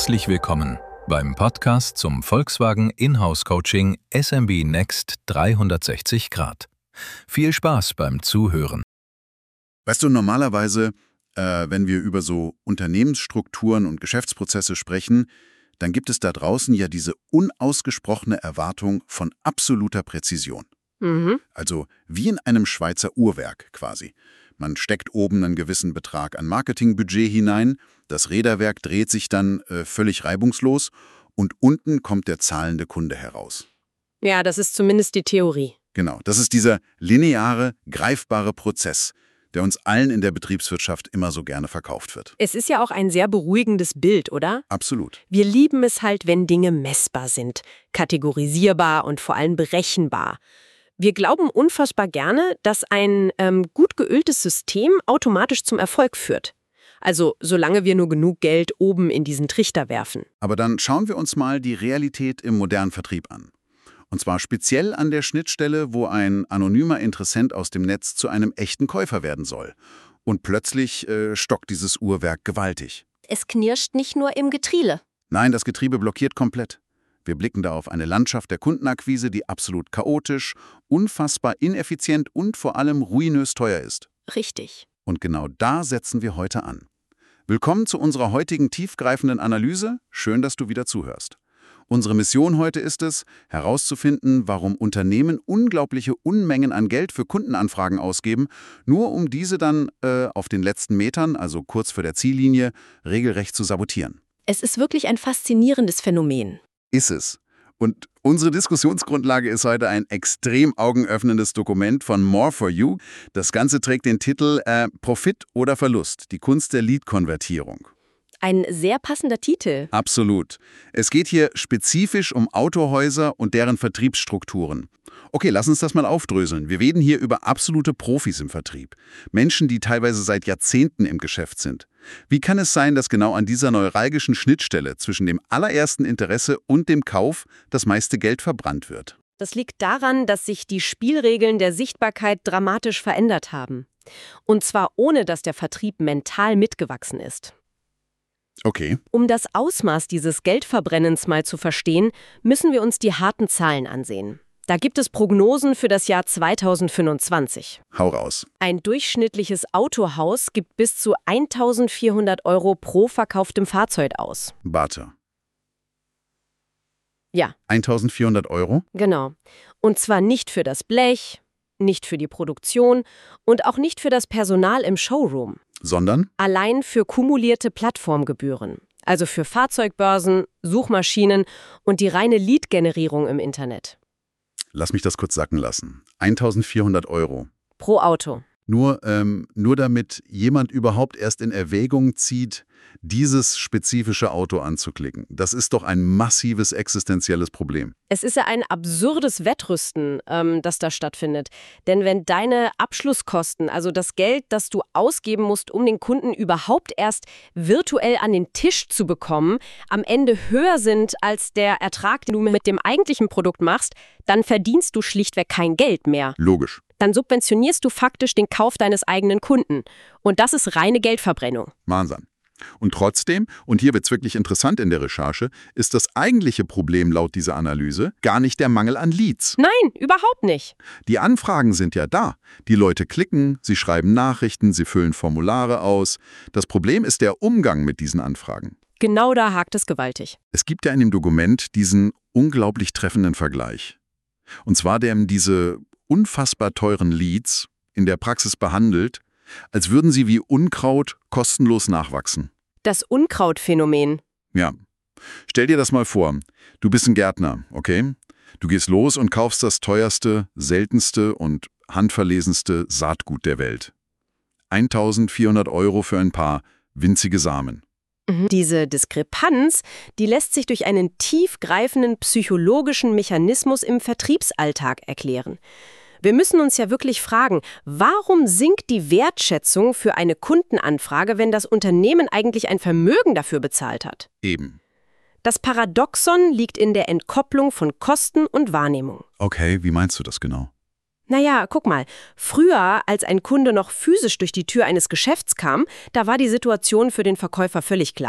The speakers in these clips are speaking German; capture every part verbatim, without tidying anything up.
Herzlich willkommen beim Podcast zum Volkswagen Inhouse Coaching S M B Next dreihundertsechzig Grad. Viel Spaß beim Zuhören. Weißt du, normalerweise, äh, wenn wir über so Unternehmensstrukturen und Geschäftsprozesse sprechen, dann gibt es da draußen ja diese unausgesprochene Erwartung von absoluter Präzision. Mhm. Also wie in einem Schweizer Uhrwerk quasi. Man steckt oben einen gewissen Betrag an Marketingbudget hinein, das Räderwerk dreht sich dann äh, völlig reibungslos und unten kommt der zahlende Kunde heraus. Ja, das ist zumindest die Theorie. Genau, das ist dieser lineare, greifbare Prozess, der uns allen in der Betriebswirtschaft immer so gerne verkauft wird. Es ist ja auch ein sehr beruhigendes Bild, oder? Absolut. Wir lieben es halt, wenn Dinge messbar sind, kategorisierbar und vor allem berechenbar. Wir glauben unfassbar gerne, dass ein ähm, gut geöltes System automatisch zum Erfolg führt. Also solange wir nur genug Geld oben in diesen Trichter werfen. Aber dann schauen wir uns mal die Realität im modernen Vertrieb an. Und zwar speziell an der Schnittstelle, wo ein anonymer Interessent aus dem Netz zu einem echten Käufer werden soll. Und plötzlich äh, stockt dieses Uhrwerk gewaltig. Es knirscht nicht nur im Getriebe. Nein, das Getriebe blockiert komplett. Wir blicken da auf eine Landschaft der Kundenakquise, die absolut chaotisch, unfassbar ineffizient und vor allem ruinös teuer ist. Richtig. Und genau da setzen wir heute an. Willkommen zu unserer heutigen tiefgreifenden Analyse. Schön, dass du wieder zuhörst. Unsere Mission heute ist es, herauszufinden, warum Unternehmen unglaubliche Unmengen an Geld für Kundenanfragen ausgeben, nur um diese dann äh, auf den letzten Metern, also kurz vor der Ziellinie, regelrecht zu sabotieren. Es ist wirklich ein faszinierendes Phänomen. Ist es. Und unsere Diskussionsgrundlage ist heute ein extrem augenöffnendes Dokument von More for You. Das Ganze trägt den Titel äh, Profit oder Verlust, die Kunst der Lead-Konvertierung. Ein sehr passender Titel. Absolut. Es geht hier spezifisch um Autohäuser und deren Vertriebsstrukturen. Okay, lass uns das mal aufdröseln. Wir reden hier über absolute Profis im Vertrieb. Menschen, die teilweise seit Jahrzehnten im Geschäft sind. Wie kann es sein, dass genau an dieser neuralgischen Schnittstelle zwischen dem allerersten Interesse und dem Kauf das meiste Geld verbrannt wird? Das liegt daran, dass sich die Spielregeln der Sichtbarkeit dramatisch verändert haben. Und zwar ohne, dass der Vertrieb mental mitgewachsen ist. Okay. Um das Ausmaß dieses Geldverbrennens mal zu verstehen, müssen wir uns die harten Zahlen ansehen. Da gibt es Prognosen für das Jahr zweitausendfünfundzwanzig. Hau raus. Ein durchschnittliches Autohaus gibt bis zu eintausendvierhundert Euro pro verkauftem Fahrzeug aus. Warte. Ja. eintausendvierhundert Euro? Genau. Und zwar nicht für das Blech, nicht für die Produktion und auch nicht für das Personal im Showroom. Sondern? Allein für kumulierte Plattformgebühren. Also für Fahrzeugbörsen, Suchmaschinen und die reine Lead-Generierung im Internet. Lass mich das kurz sacken lassen. eintausendvierhundert Euro. Pro Auto. Nur, ähm, nur damit jemand überhaupt erst in Erwägung zieht, dieses spezifische Auto anzuklicken. Das ist doch ein massives existenzielles Problem. Es ist ja ein absurdes Wettrüsten, ähm, das da stattfindet. Denn wenn deine Abschlusskosten, also das Geld, das du ausgeben musst, um den Kunden überhaupt erst virtuell an den Tisch zu bekommen, am Ende höher sind als der Ertrag, den du mit dem eigentlichen Produkt machst, dann verdienst du schlichtweg kein Geld mehr. Logisch. Dann subventionierst du faktisch den Kauf deines eigenen Kunden. Und das ist reine Geldverbrennung. Wahnsinn. Und trotzdem, und hier wird es wirklich interessant in der Recherche, ist das eigentliche Problem laut dieser Analyse gar nicht der Mangel an Leads. Nein, überhaupt nicht. Die Anfragen sind ja da. Die Leute klicken, sie schreiben Nachrichten, sie füllen Formulare aus. Das Problem ist der Umgang mit diesen Anfragen. Genau da hakt es gewaltig. Es gibt ja in dem Dokument diesen unglaublich treffenden Vergleich. Und zwar, der diese unfassbar teuren Leads in der Praxis behandelt, als würden sie wie Unkraut kostenlos nachwachsen. Das Unkrautphänomen. Ja. Stell dir das mal vor. Du bist ein Gärtner, okay? Du gehst los und kaufst das teuerste, seltenste und handverlesenste Saatgut der Welt. eintausendvierhundert Euro für ein paar winzige Samen. Mhm. Diese Diskrepanz, die lässt sich durch einen tiefgreifenden psychologischen Mechanismus im Vertriebsalltag erklären. Wir müssen uns ja wirklich fragen, warum sinkt die Wertschätzung für eine Kundenanfrage, wenn das Unternehmen eigentlich ein Vermögen dafür bezahlt hat? Eben. Das Paradoxon liegt in der Entkopplung von Kosten und Wahrnehmung. Okay, wie meinst du das genau? Naja, guck mal, früher, als ein Kunde noch physisch durch die Tür eines Geschäfts kam, da war die Situation für den Verkäufer völlig klar.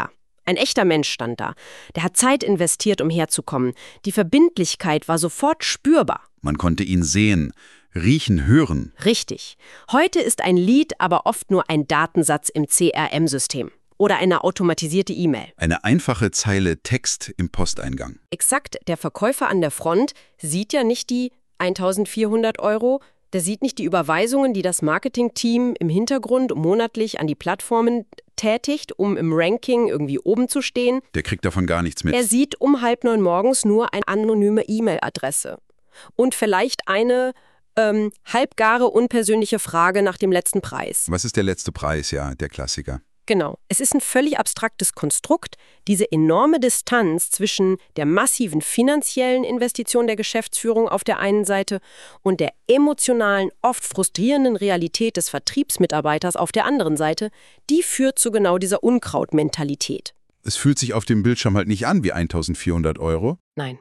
Ein echter Mensch stand da. Der hat Zeit investiert, um herzukommen. Die Verbindlichkeit war sofort spürbar. Man konnte ihn sehen, riechen, hören. Richtig. Heute ist ein Lead aber oft nur ein Datensatz im C R M-System. Oder eine automatisierte E-Mail. Eine einfache Zeile Text im Posteingang. Exakt, der Verkäufer an der Front sieht ja nicht die eintausendvierhundert Euro, der sieht nicht die Überweisungen, die das Marketingteam im Hintergrund monatlich an die Plattformen tätigt, um im Ranking irgendwie oben zu stehen. Der kriegt davon gar nichts mit. Er sieht um halb neun morgens nur eine anonyme E-Mail-Adresse. Und vielleicht eine ähm, halbgare, unpersönliche Frage nach dem letzten Preis. Was ist der letzte Preis, ja, der Klassiker? Genau. Es ist ein völlig abstraktes Konstrukt, diese enorme Distanz zwischen der massiven finanziellen Investition der Geschäftsführung auf der einen Seite und der emotionalen, oft frustrierenden Realität des Vertriebsmitarbeiters auf der anderen Seite, die führt zu genau dieser Unkrautmentalität. Es fühlt sich auf dem Bildschirm halt nicht an wie eintausendvierhundert Euro. Nein.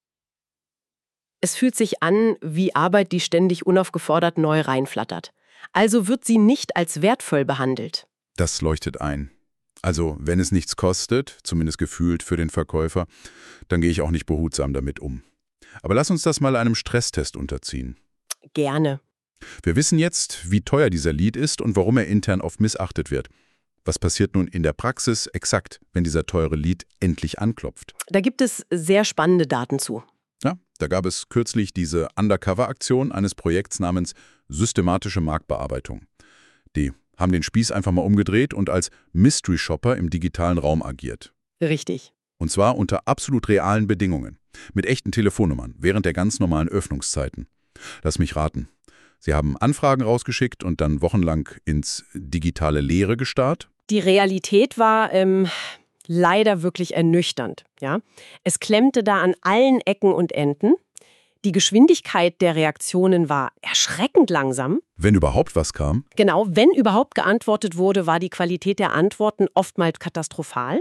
Es fühlt sich an wie Arbeit, die ständig unaufgefordert neu reinflattert. Also wird sie nicht als wertvoll behandelt. Das leuchtet ein. Also, wenn es nichts kostet, zumindest gefühlt für den Verkäufer, dann gehe ich auch nicht behutsam damit um. Aber lass uns das mal einem Stresstest unterziehen. Gerne. Wir wissen jetzt, wie teuer dieser Lead ist und warum er intern oft missachtet wird. Was passiert nun in der Praxis exakt, wenn dieser teure Lead endlich anklopft? Da gibt es sehr spannende Daten zu. Ja, da gab es kürzlich diese Undercover-Aktion eines Projekts namens Systematische Marktbearbeitung. Die haben den Spieß einfach mal umgedreht und als Mystery Shopper im digitalen Raum agiert. Richtig. Und zwar unter absolut realen Bedingungen. Mit echten Telefonnummern, während der ganz normalen Öffnungszeiten. Lass mich raten. Sie haben Anfragen rausgeschickt und dann wochenlang ins digitale Leere gestarrt? Die Realität war ähm, leider wirklich ernüchternd. Ja? Es klemmte da an allen Ecken und Enden. Die Geschwindigkeit der Reaktionen war erschreckend langsam. Wenn überhaupt was kam? Genau, wenn überhaupt geantwortet wurde, war die Qualität der Antworten oftmals katastrophal.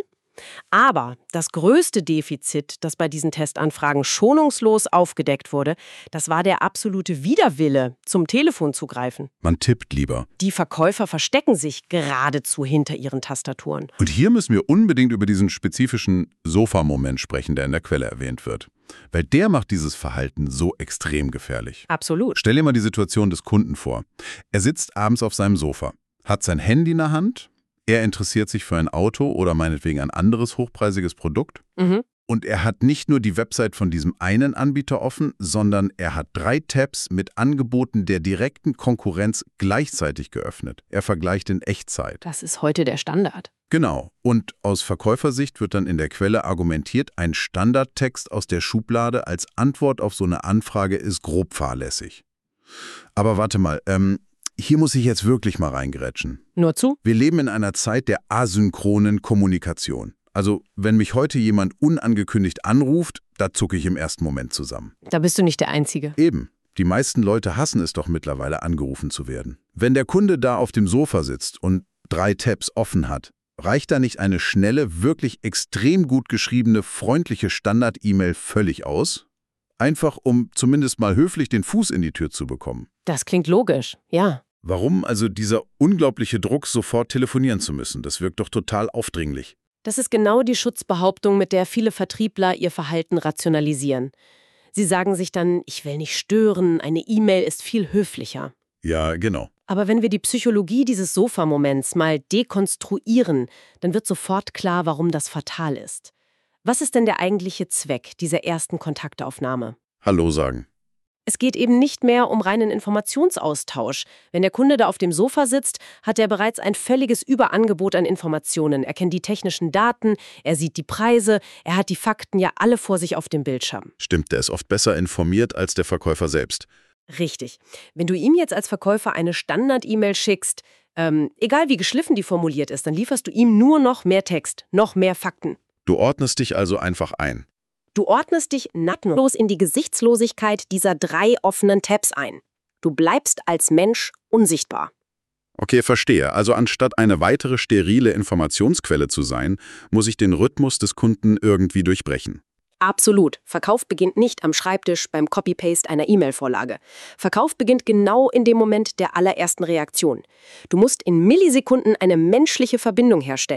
Aber das größte Defizit, das bei diesen Testanfragen schonungslos aufgedeckt wurde, das war der absolute Widerwille, zum Telefon zu greifen. Man tippt lieber. Die Verkäufer verstecken sich geradezu hinter ihren Tastaturen. Und hier müssen wir unbedingt über diesen spezifischen Sofa-Moment sprechen, der in der Quelle erwähnt wird. Weil der macht dieses Verhalten so extrem gefährlich. Absolut. Stell dir mal die Situation des Kunden vor. Er sitzt abends auf seinem Sofa, hat sein Handy in der Hand, er interessiert sich für ein Auto oder meinetwegen ein anderes hochpreisiges Produkt. Mhm. Und er hat nicht nur die Website von diesem einen Anbieter offen, sondern er hat drei Tabs mit Angeboten der direkten Konkurrenz gleichzeitig geöffnet. Er vergleicht in Echtzeit. Das ist heute der Standard. Genau. Und aus Verkäufersicht wird dann in der Quelle argumentiert, ein Standardtext aus der Schublade als Antwort auf so eine Anfrage ist grob fahrlässig. Aber warte mal, ähm, hier muss ich jetzt wirklich mal reingrätschen. Nur zu? Wir leben in einer Zeit der asynchronen Kommunikation. Also, wenn mich heute jemand unangekündigt anruft, da zucke ich im ersten Moment zusammen. Da bist du nicht der Einzige. Eben. Die meisten Leute hassen es doch mittlerweile, angerufen zu werden. Wenn der Kunde da auf dem Sofa sitzt und drei Tabs offen hat, reicht da nicht eine schnelle, wirklich extrem gut geschriebene, freundliche Standard-E-Mail völlig aus? Einfach, um zumindest mal höflich den Fuß in die Tür zu bekommen. Das klingt logisch, ja. Warum also dieser unglaubliche Druck, sofort telefonieren zu müssen? Das wirkt doch total aufdringlich. Das ist genau die Schutzbehauptung, mit der viele Vertriebler ihr Verhalten rationalisieren. Sie sagen sich dann, ich will nicht stören, eine E-Mail ist viel höflicher. Ja, genau. Aber wenn wir die Psychologie dieses Sofa-Moments mal dekonstruieren, dann wird sofort klar, warum das fatal ist. Was ist denn der eigentliche Zweck dieser ersten Kontaktaufnahme? Hallo sagen. Es geht eben nicht mehr um reinen Informationsaustausch. Wenn der Kunde da auf dem Sofa sitzt, hat er bereits ein völliges Überangebot an Informationen. Er kennt die technischen Daten, er sieht die Preise, er hat die Fakten ja alle vor sich auf dem Bildschirm. Stimmt, der ist oft besser informiert als der Verkäufer selbst. Richtig. Wenn du ihm jetzt als Verkäufer eine Standard-E-Mail schickst, ähm, egal wie geschliffen die formuliert ist, dann lieferst du ihm nur noch mehr Text, noch mehr Fakten. Du ordnest dich also einfach ein. Du ordnest dich nattlos in die Gesichtslosigkeit dieser drei offenen Tabs ein. Du bleibst als Mensch unsichtbar. Okay, verstehe. Also anstatt eine weitere sterile Informationsquelle zu sein, muss ich den Rhythmus des Kunden irgendwie durchbrechen. Absolut. Verkauf beginnt nicht am Schreibtisch beim Copy-Paste einer E-Mail-Vorlage. Verkauf beginnt genau in dem Moment der allerersten Reaktion. Du musst in Millisekunden eine menschliche Verbindung herstellen.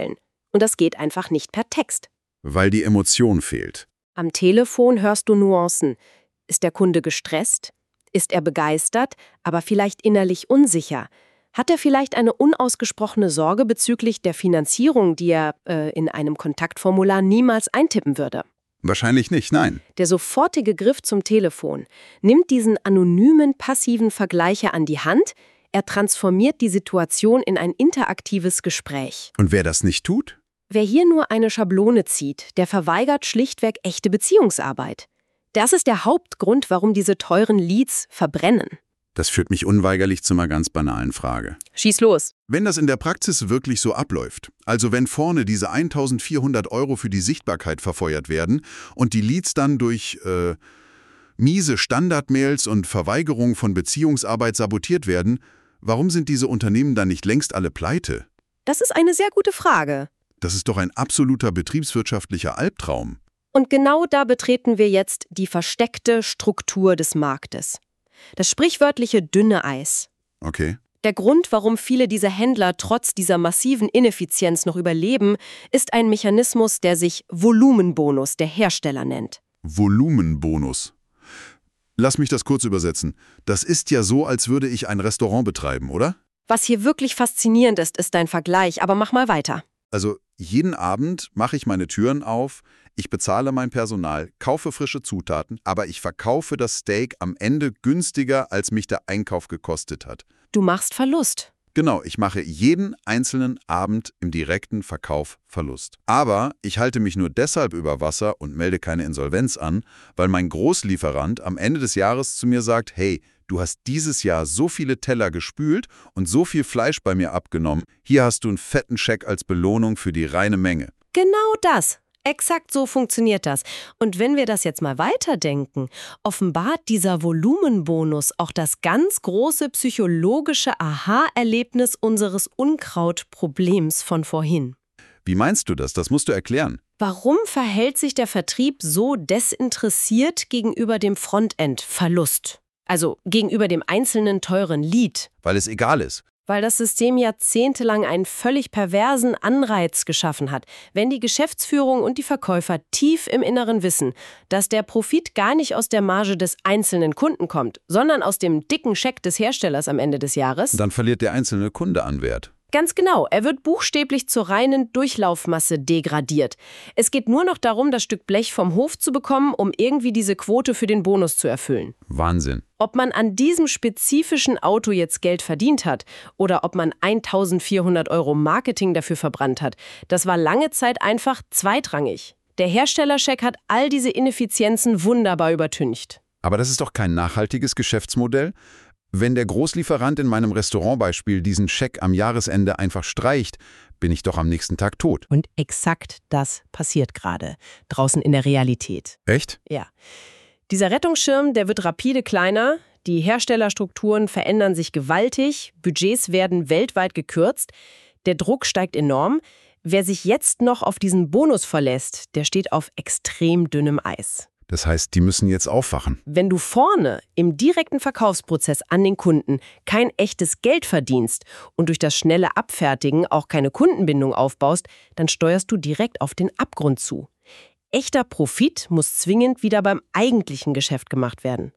Und das geht einfach nicht per Text. Weil die Emotion fehlt. Am Telefon hörst du Nuancen. Ist der Kunde gestresst? Ist er begeistert, aber vielleicht innerlich unsicher? Hat er vielleicht eine unausgesprochene Sorge bezüglich der Finanzierung, die er äh, in einem Kontaktformular niemals eintippen würde? Wahrscheinlich nicht, nein. Der sofortige Griff zum Telefon nimmt diesen anonymen, passiven Vergleicher an die Hand. Er transformiert die Situation in ein interaktives Gespräch. Und wer das nicht tut? Wer hier nur eine Schablone zieht, der verweigert schlichtweg echte Beziehungsarbeit. Das ist der Hauptgrund, warum diese teuren Leads verbrennen. Das führt mich unweigerlich zu einer ganz banalen Frage. Schieß los. Wenn das in der Praxis wirklich so abläuft, also wenn vorne diese eintausendvierhundert Euro für die Sichtbarkeit verfeuert werden und die Leads dann durch äh, miese Standardmails und Verweigerung von Beziehungsarbeit sabotiert werden, warum sind diese Unternehmen dann nicht längst alle pleite? Das ist eine sehr gute Frage. Das ist doch ein absoluter betriebswirtschaftlicher Albtraum. Und genau da betreten wir jetzt die versteckte Struktur des Marktes. Das sprichwörtliche dünne Eis. Okay. Der Grund, warum viele dieser Händler trotz dieser massiven Ineffizienz noch überleben, ist ein Mechanismus, der sich Volumenbonus der Hersteller nennt. Volumenbonus. Lass mich das kurz übersetzen. Das ist ja so, als würde ich ein Restaurant betreiben, oder? Was hier wirklich faszinierend ist, ist dein Vergleich, aber mach mal weiter. Also jeden Abend mache ich meine Türen auf, ich bezahle mein Personal, kaufe frische Zutaten, aber ich verkaufe das Steak am Ende günstiger, als mich der Einkauf gekostet hat. Du machst Verlust. Genau, ich mache jeden einzelnen Abend im direkten Verkauf Verlust. Aber ich halte mich nur deshalb über Wasser und melde keine Insolvenz an, weil mein Großlieferant am Ende des Jahres zu mir sagt, hey, du hast dieses Jahr so viele Teller gespült und so viel Fleisch bei mir abgenommen, hier hast du einen fetten Scheck als Belohnung für die reine Menge. Genau das. Exakt so funktioniert das. Und wenn wir das jetzt mal weiterdenken, offenbart dieser Volumenbonus auch das ganz große psychologische Aha-Erlebnis unseres Unkrautproblems von vorhin. Wie meinst du das? Das musst du erklären. Warum verhält sich der Vertrieb so desinteressiert gegenüber dem Frontend-Verlust? Also gegenüber dem einzelnen teuren Lead? Weil es egal ist. Weil das System jahrzehntelang einen völlig perversen Anreiz geschaffen hat, wenn die Geschäftsführung und die Verkäufer tief im Inneren wissen, dass der Profit gar nicht aus der Marge des einzelnen Kunden kommt, sondern aus dem dicken Scheck des Herstellers am Ende des Jahres. Dann verliert der einzelne Kunde an Wert. Ganz genau, er wird buchstäblich zur reinen Durchlaufmasse degradiert. Es geht nur noch darum, das Stück Blech vom Hof zu bekommen, um irgendwie diese Quote für den Bonus zu erfüllen. Wahnsinn. Ob man an diesem spezifischen Auto jetzt Geld verdient hat oder ob man eintausendvierhundert Euro Marketing dafür verbrannt hat, das war lange Zeit einfach zweitrangig. Der Herstellerscheck hat all diese Ineffizienzen wunderbar übertüncht. Aber das ist doch kein nachhaltiges Geschäftsmodell. Wenn der Großlieferant in meinem Restaurantbeispiel diesen Scheck am Jahresende einfach streicht, bin ich doch am nächsten Tag tot. Und exakt das passiert gerade, draußen in der Realität. Echt? Ja. Dieser Rettungsschirm, der wird rapide kleiner, die Herstellerstrukturen verändern sich gewaltig, Budgets werden weltweit gekürzt, der Druck steigt enorm. Wer sich jetzt noch auf diesen Bonus verlässt, der steht auf extrem dünnem Eis. Das heißt, die müssen jetzt aufwachen. Wenn du vorne im direkten Verkaufsprozess an den Kunden kein echtes Geld verdienst und durch das schnelle Abfertigen auch keine Kundenbindung aufbaust, dann steuerst du direkt auf den Abgrund zu. Echter Profit muss zwingend wieder beim eigentlichen Geschäft gemacht werden.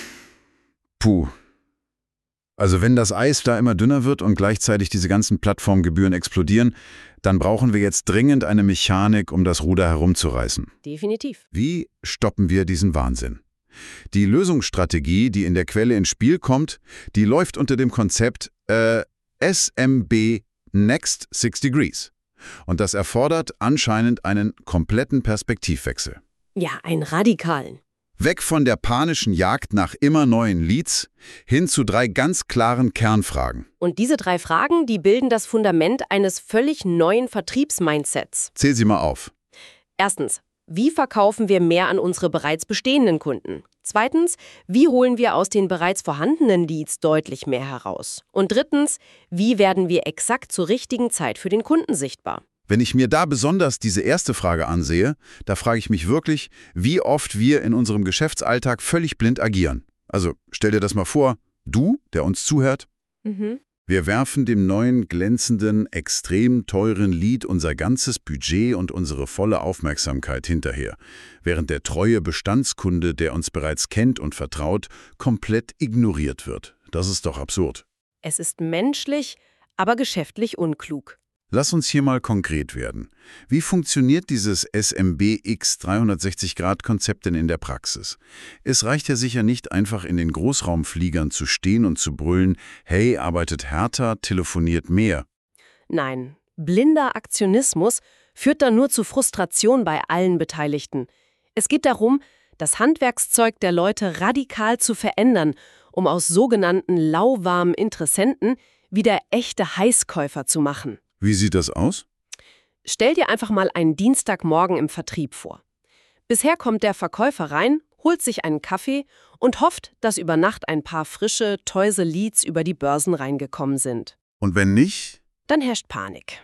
Puh. Also wenn das Eis da immer dünner wird und gleichzeitig diese ganzen Plattformgebühren explodieren, dann brauchen wir jetzt dringend eine Mechanik, um das Ruder herumzureißen. Definitiv. Wie stoppen wir diesen Wahnsinn? Die Lösungsstrategie, die in der Quelle ins Spiel kommt, die läuft unter dem Konzept äh, S M B Next Six Degrees. Und das erfordert anscheinend einen kompletten Perspektivwechsel. Ja, einen radikalen. Weg von der panischen Jagd nach immer neuen Leads hin zu drei ganz klaren Kernfragen. Und diese drei Fragen, die bilden das Fundament eines völlig neuen Vertriebsmindsets. Zähl sie mal auf. Erstens, wie verkaufen wir mehr an unsere bereits bestehenden Kunden? Zweitens, wie holen wir aus den bereits vorhandenen Leads deutlich mehr heraus? Und drittens, wie werden wir exakt zur richtigen Zeit für den Kunden sichtbar? Wenn ich mir da besonders diese erste Frage ansehe, da frage ich mich wirklich, wie oft wir in unserem Geschäftsalltag völlig blind agieren. Also stell dir das mal vor, du, der uns zuhört, Mhm. Wir werfen dem neuen, glänzenden, extrem teuren Lied unser ganzes Budget und unsere volle Aufmerksamkeit hinterher, während der treue Bestandskunde, der uns bereits kennt und vertraut, komplett ignoriert wird. Das ist doch absurd. Es ist menschlich, aber geschäftlich unklug. Lass uns hier mal konkret werden. Wie funktioniert dieses S M B X dreihundertsechzig Grad Konzept denn in der Praxis? Es reicht ja sicher nicht, einfach in den Großraumfliegern zu stehen und zu brüllen, hey, arbeitet härter, telefoniert mehr. Nein, blinder Aktionismus führt dann nur zu Frustration bei allen Beteiligten. Es geht darum, das Handwerkszeug der Leute radikal zu verändern, um aus sogenannten lauwarmen Interessenten wieder echte Heißkäufer zu machen. Wie sieht das aus? Stell dir einfach mal einen Dienstagmorgen im Vertrieb vor. Bisher kommt der Verkäufer rein, holt sich einen Kaffee und hofft, dass über Nacht ein paar frische, teuse Leads über die Börsen reingekommen sind. Und wenn nicht? Dann herrscht Panik.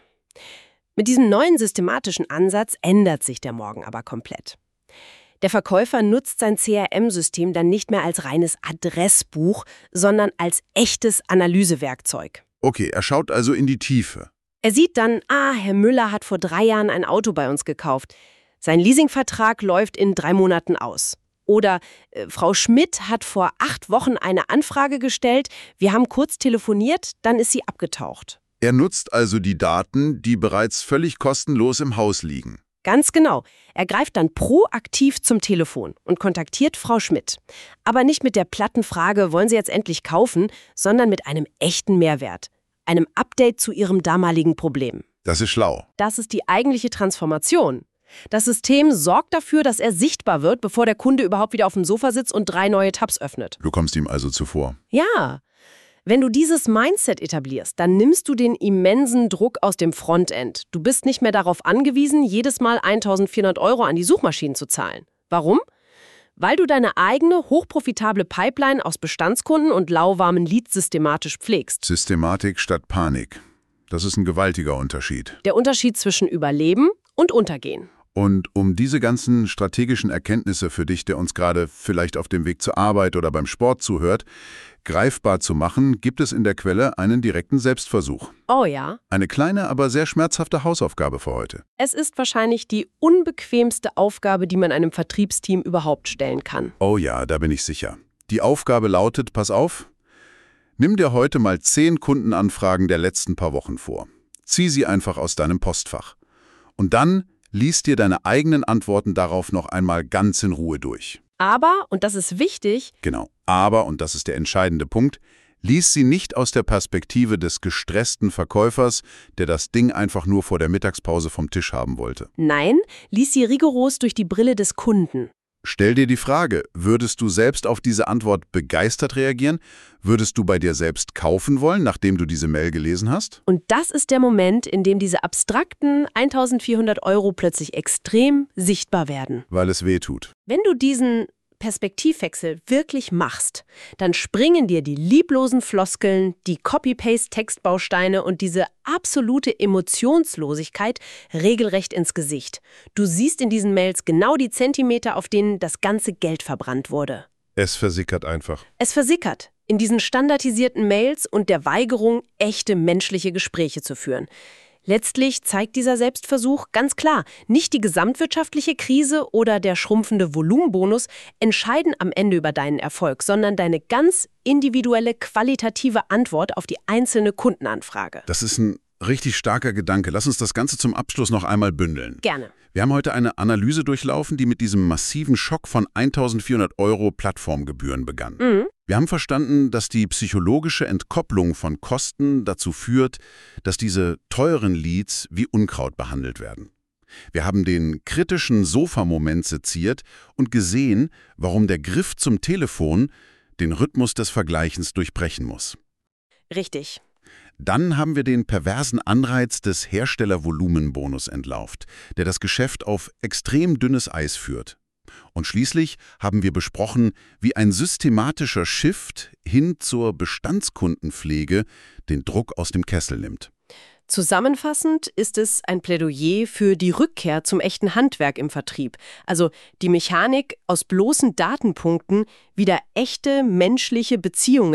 Mit diesem neuen systematischen Ansatz ändert sich der Morgen aber komplett. Der Verkäufer nutzt sein C R M-System dann nicht mehr als reines Adressbuch, sondern als echtes Analysewerkzeug. Okay, er schaut also in die Tiefe. Er sieht dann, ah, Herr Müller hat vor drei Jahren ein Auto bei uns gekauft. Sein Leasingvertrag läuft in drei Monaten aus. Oder äh, Frau Schmidt hat vor acht Wochen eine Anfrage gestellt, wir haben kurz telefoniert, dann ist sie abgetaucht. Er nutzt also die Daten, die bereits völlig kostenlos im Haus liegen. Ganz genau. Er greift dann proaktiv zum Telefon und kontaktiert Frau Schmidt. Aber nicht mit der platten Frage, wollen Sie jetzt endlich kaufen, sondern mit einem echten Mehrwert. Einem Update zu Ihrem damaligen Problem. Das ist schlau. Das ist die eigentliche Transformation. Das System sorgt dafür, dass er sichtbar wird, bevor der Kunde überhaupt wieder auf dem Sofa sitzt und drei neue Tabs öffnet. Du kommst ihm also zuvor. Ja. Wenn du dieses Mindset etablierst, dann nimmst du den immensen Druck aus dem Frontend. Du bist nicht mehr darauf angewiesen, jedes Mal eintausendvierhundert Euro an die Suchmaschinen zu zahlen. Warum? Weil du deine eigene, hochprofitable Pipeline aus Bestandskunden und lauwarmen Leads systematisch pflegst. Systematik statt Panik. Das ist ein gewaltiger Unterschied. Der Unterschied zwischen Überleben und Untergehen. Und um diese ganzen strategischen Erkenntnisse für dich, der uns gerade vielleicht auf dem Weg zur Arbeit oder beim Sport zuhört, greifbar zu machen, gibt es in der Quelle einen direkten Selbstversuch. Oh ja. Eine kleine, aber sehr schmerzhafte Hausaufgabe für heute. Es ist wahrscheinlich die unbequemste Aufgabe, die man einem Vertriebsteam überhaupt stellen kann. Oh ja, da bin ich sicher. Die Aufgabe lautet, pass auf, nimm dir heute mal zehn Kundenanfragen der letzten paar Wochen vor. Zieh sie einfach aus deinem Postfach. Und dann lies dir deine eigenen Antworten darauf noch einmal ganz in Ruhe durch. Aber, und das ist wichtig, Genau, aber, und das ist der entscheidende Punkt, lies sie nicht aus der Perspektive des gestressten Verkäufers, der das Ding einfach nur vor der Mittagspause vom Tisch haben wollte. nein, lies sie rigoros durch die Brille des Kunden. Stell dir die Frage, würdest du selbst auf diese Antwort begeistert reagieren? Würdest du bei dir selbst kaufen wollen, nachdem du diese Mail gelesen hast? Und das ist der Moment, in dem diese abstrakten eintausendvierhundert Euro plötzlich extrem sichtbar werden. Weil es weh tut. Wenn du diesen Perspektivwechsel wirklich machst, dann springen dir die lieblosen Floskeln, die Copy-Paste-Textbausteine und diese absolute Emotionslosigkeit regelrecht ins Gesicht. Du siehst in diesen Mails genau die Zentimeter, auf denen das ganze Geld verbrannt wurde. Es versickert einfach. Es versickert in diesen standardisierten Mails und der Weigerung, echte menschliche Gespräche zu führen. Letztlich zeigt dieser Selbstversuch ganz klar, nicht die gesamtwirtschaftliche Krise oder der schrumpfende Volumenbonus entscheiden am Ende über deinen Erfolg, sondern deine ganz individuelle, qualitative Antwort auf die einzelne Kundenanfrage. Das ist ein richtig starker Gedanke. Lass uns das Ganze zum Abschluss noch einmal bündeln. Gerne. Wir haben heute eine Analyse durchlaufen, die mit diesem massiven Schock von eintausendvierhundert Euro Plattformgebühren begann. Mhm. Wir haben verstanden, dass die psychologische Entkopplung von Kosten dazu führt, dass diese teuren Leads wie Unkraut behandelt werden. Wir haben den kritischen Sofa-Moment seziert und gesehen, warum der Griff zum Telefon den Rhythmus des Vergleichens durchbrechen muss. Richtig. Dann haben wir den perversen Anreiz des Herstellervolumenbonus entlauft, der das Geschäft auf extrem dünnes Eis führt. Und schließlich haben wir besprochen, wie ein systematischer Shift hin zur Bestandskundenpflege den Druck aus dem Kessel nimmt. Zusammenfassend ist es ein Plädoyer für die Rückkehr zum echten Handwerk im Vertrieb. Also die Mechanik, aus bloßen Datenpunkten wieder echte menschliche Beziehungen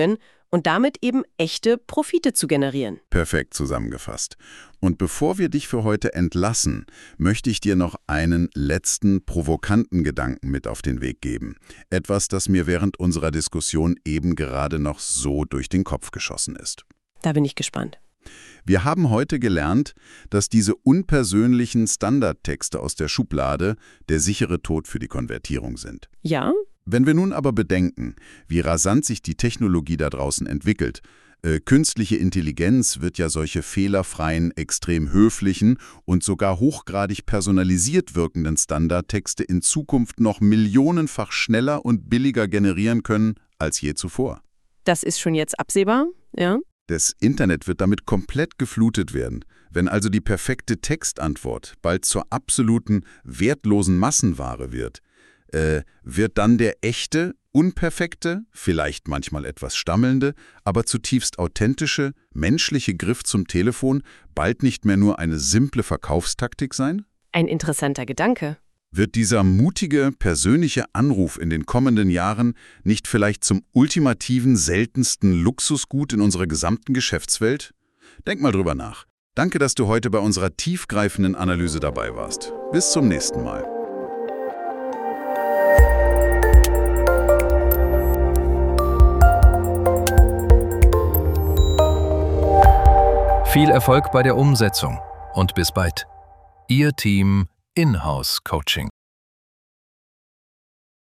und damit eben echte Profite zu generieren. Perfekt zusammengefasst. Und bevor wir dich für heute entlassen, möchte ich dir noch einen letzten provokanten Gedanken mit auf den Weg geben. Etwas, das mir während unserer Diskussion eben gerade noch so durch den Kopf geschossen ist. Da bin ich gespannt. Wir haben heute gelernt, dass diese unpersönlichen Standardtexte aus der Schublade der sichere Tod für die Konvertierung sind. Ja? Wenn wir nun aber bedenken, wie rasant sich die Technologie da draußen entwickelt, äh, künstliche Intelligenz wird ja solche fehlerfreien, extrem höflichen und sogar hochgradig personalisiert wirkenden Standardtexte in Zukunft noch millionenfach schneller und billiger generieren können als je zuvor. Das ist schon jetzt absehbar, ja? Das Internet wird damit komplett geflutet werden. Wenn also die perfekte Textantwort bald zur absoluten, wertlosen Massenware wird, äh, wird dann der echte, unperfekte, vielleicht manchmal etwas stammelnde, aber zutiefst authentische, menschliche Griff zum Telefon bald nicht mehr nur eine simple Verkaufstaktik sein? Ein interessanter Gedanke. Wird dieser mutige, persönliche Anruf in den kommenden Jahren nicht vielleicht zum ultimativen, seltensten Luxusgut in unserer gesamten Geschäftswelt? Denk mal drüber nach. Danke, dass du heute bei unserer tiefgreifenden Analyse dabei warst. Bis zum nächsten Mal. Viel Erfolg bei der Umsetzung und bis bald. Ihr Team Inhouse Coaching.